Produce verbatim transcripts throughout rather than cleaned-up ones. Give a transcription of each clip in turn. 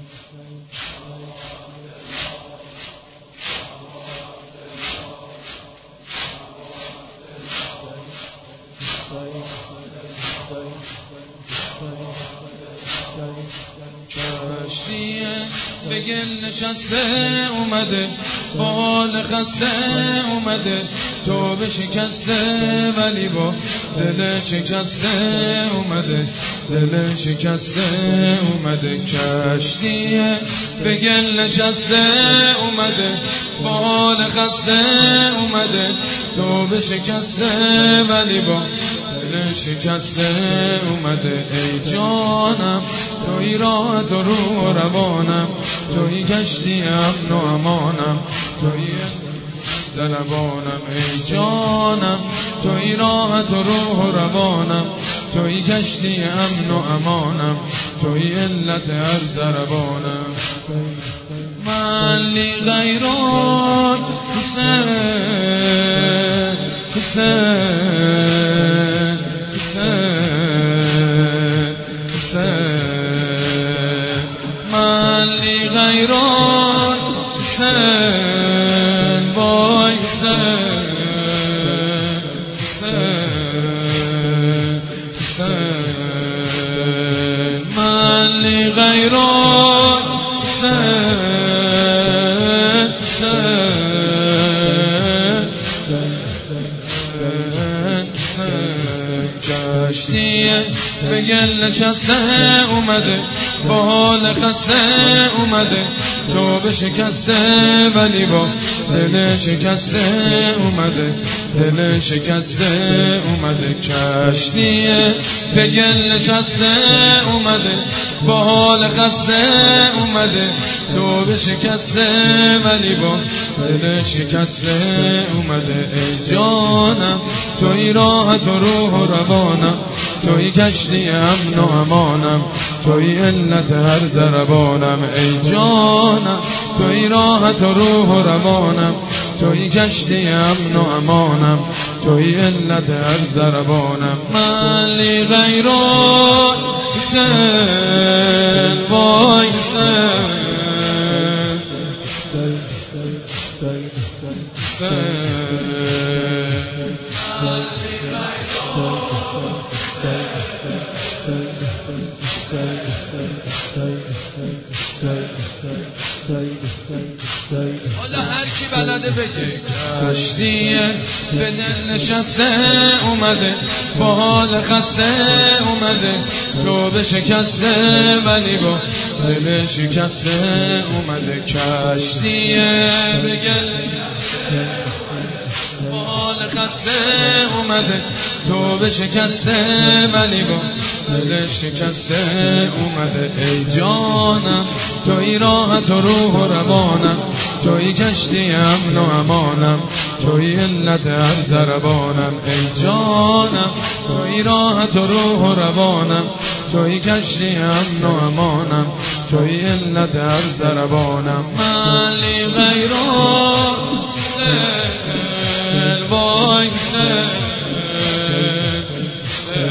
کشتیه به گل نشسته اومده، بال خسته اومده، توبه شکسته ولی با دل شکسته اومده، دل شکسته اومده. کشتیه به گل نشسته اومده، بال خسته اومده، توبه شکسته ولی با دل شکسته اومده. ای جانم توی راه تو رو روانم، توی کشتی امن و امانم، توی زلبانم. ای جانم توی راه تو رو روانم، توی کشتی امن و امانم، توی علت هر زربانم. من لی غیرون حسین حسین حسین حسین، من لی غیرون حسین بای حسین حسین حسین، من لی غیرون حسین حسین کشتیه به گل نشسته اومده، بال خسته اومده، توبه شکسته ولی با دل شکسته اومده، دل شکسته اومده. کشتیه به گل نشسته اومده، بال خسته اومده، توبه شکسته ولی با دل شکسته اومده. ای جانم توی راه تو روح روانم، توی کشتی امن و امانم، توی علت هر زربانم. ای جانم توی راه تو روح روانم، توی کشتی امن و امانم، توی علت هر زربانم. من لی غیرون حسین وای حسین حالا هر کی بلده بگه. کشتیه به دل نشسته اومده، بال خسته اومده، توبه شکسته ولی با دل شکسته اومده. کشتیه به گل بال خسته اومده، توبه شکسته ولی با دل شکسته اومده. ای جانم توی راه تو روح روانم، توی کشتی امن و امانم، توی علت هر زربانم. ای جانم توی راه تو روح روانم، توی کشتی امن و امانم، توی علت هر زربانم. من لی غیرون حسین وای حسین حسین،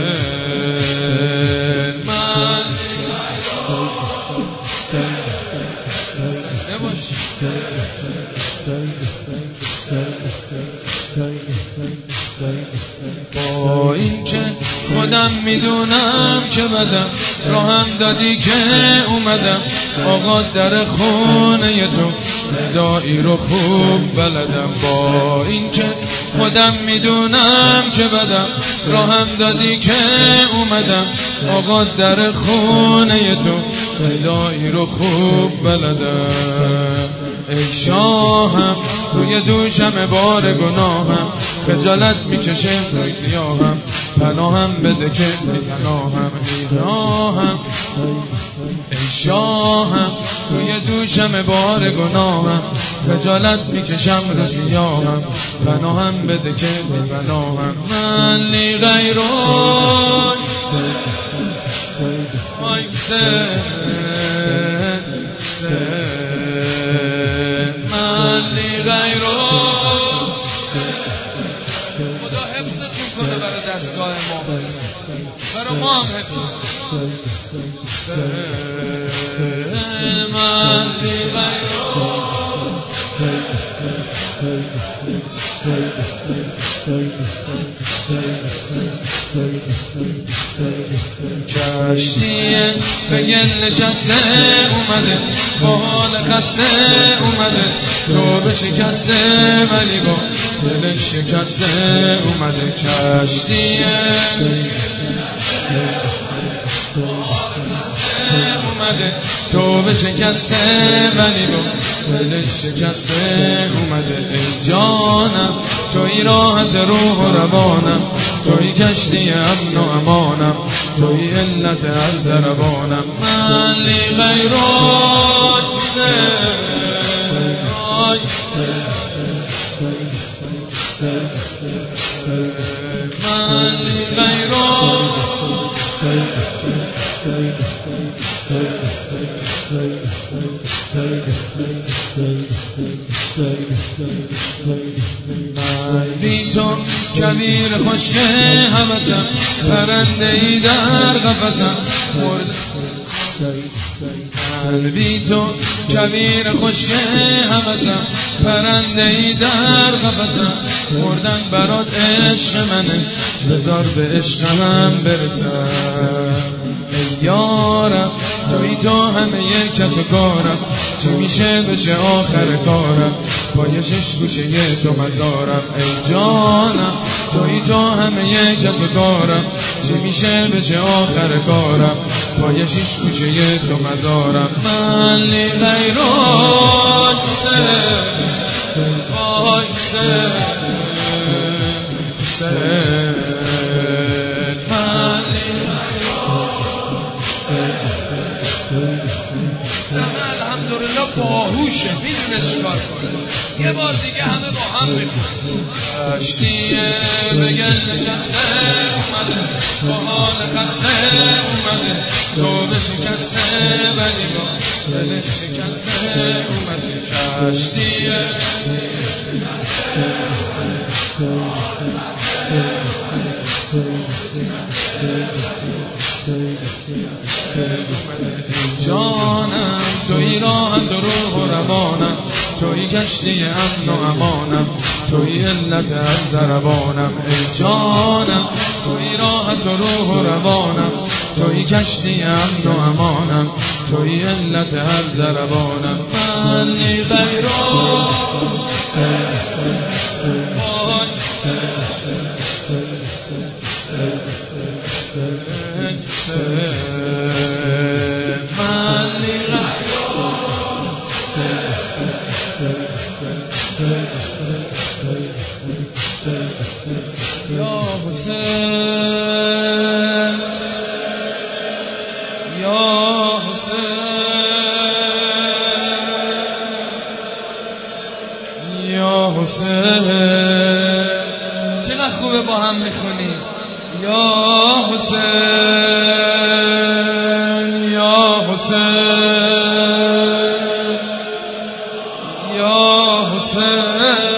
من نباشی با این که خودم میدونم که بدم، راهم دادی که اومدم، آقا در خونه تو ندایی رو خوب بلدم. با این که خودم میدونم که بدم، راهم دادی که اومدم، آقا در خونه تو ندایی رو خوب بلدم. ای شاهم روی دوشم بار گناهم، خجالت میکشه روی سیاهم، پناهم بده که میپناهم. ایراهم ای شاهم روی دوشم بار گناهم، خجالت میکشم رو سیاهم، پناهم بده که میپناهم. من لی غیرون وای حسین من لی غیرون. خدا حفظتون کنه برای دستگاه ما، برای ما هم حفظ. کشتیه به گل نشسته اومده با حال خسته اومده تو به شکسته ولی با دل شکسته اومده کشتیه اومده تو به شکسته ولی با دل شکسته اومده ای جانم توی راحت روح و روانم توی کشتی امن و امانم توی علت هر ضربانم من لی غیرات من لی غیرات من بی تو کویر خشک حوثم پرنده ای در قفسم من بی تو کویر خشک حوثم پرنده ای در قفسم مردن برات عشق منه بذار به عشقم برسم ای یارم توی تو همه یک کس و کارم چی میشه بشه آخر کارم پای شش گوشه تو مزارم ای جانم توی تو همه یک کس و کارم چی میشه بشه آخر کارم پای شش گوشه تو مزارم من لی غیرات سه وای سه سه من لی سمه الحمدلله باهوشه میدونه چیکار کنه یه بار دیگه همه با هم میخونیم کشتیه به گل نشسته اومده با حال خسته اومده تو به شکسته ولی با دل شکسته اومده کشتیه جانم توی راحت و روح و روانم توی کشتی امن و امانم توی علت هر ضربانم ای جانم توی راحت و روح و روانم توی کشتی امن و امانم توی علت هر ضربانم من لی غیرات من لی یا حسین یا حسین یا حسین چقدر خوبه با هم میخونیم یا حسین یا حسین یا حسین